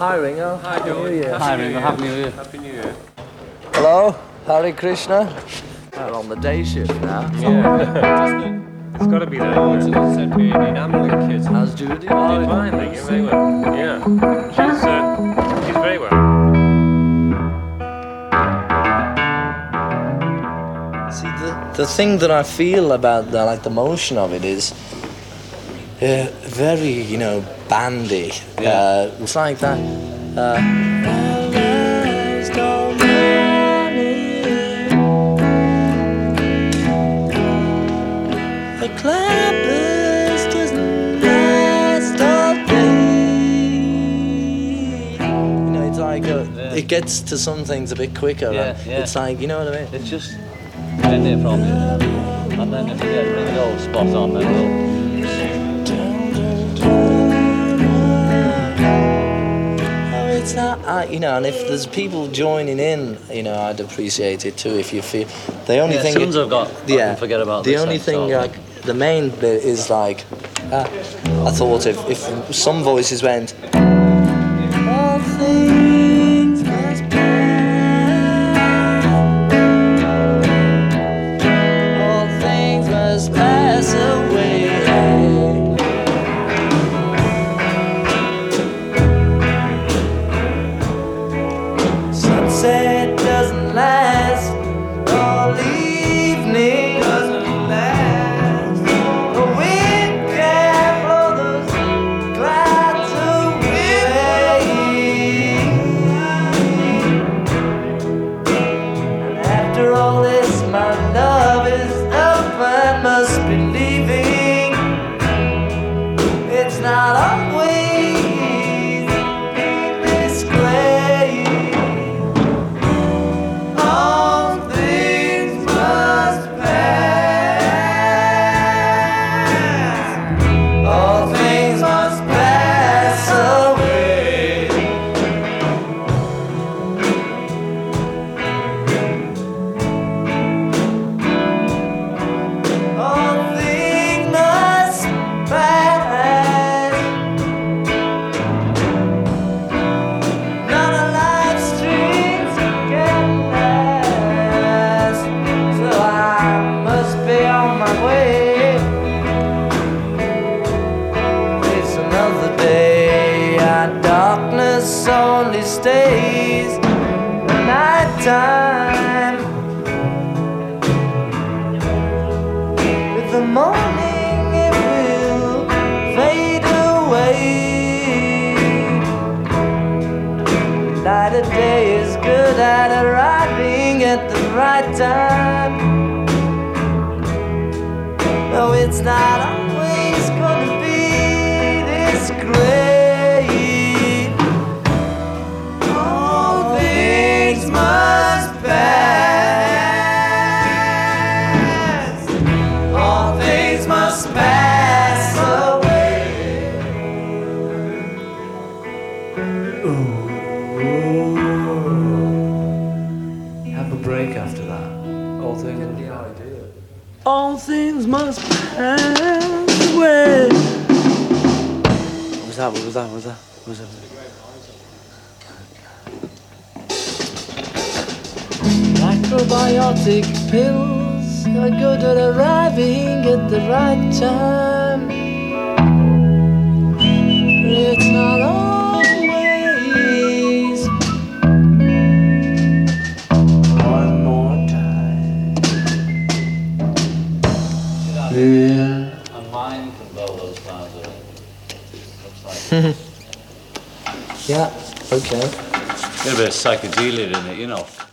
Hi Ringo. Hi, Happy George. New Year. Happy Hi, New Ringo. Year. Happy New Year. Happy New Year. Hello, Hare Krishna. We're on the day shift now. Yeah. It's got to be that. Said me and I'm a little kid. How's Judy? Doing fine, thank you. Very well. Yeah. She's very well. See, the thing that I feel about the motion of it is very, bandy. Yeah. It's like that. The clappers doesn't last all day. It's like it gets to some things a bit quicker. Yeah, and yeah. It's like, you know what I mean? It's just getting it from you. And then if you get Ringo spot on, then we'll... It's not, and if there's people joining in, I'd appreciate it too. If you feel the only Yeah, thing, tunes I've got. I can forget about the this only then, thing, so- like the main bit is like, I thought if some voices went, all things must pass, all things must pass away. Sunset doesn't last all evening. Doesn't last. The wind can blow those clouds away. And after all this, my love is up and must be leaving. It's not always this way. All things must pass. All things must pass away. All things must pass. None of life's dreams can last, so I must be on my way. It's another day, and darkness only stays the night time. With the morning it will fade away. Light of day is good at arriving at the right time. No, it's not always gonna be this great. All things must pass. All things must pass away. Have a break after that. All things. All things must pass away. What was that? What was that? What was that? What was that? Macrobiotic pills are good at arriving at the right time. But it's not always. One more time. Yeah. A mind can blow those clouds away. Looks like. Yeah, okay. Get a bit of psychedelia in it,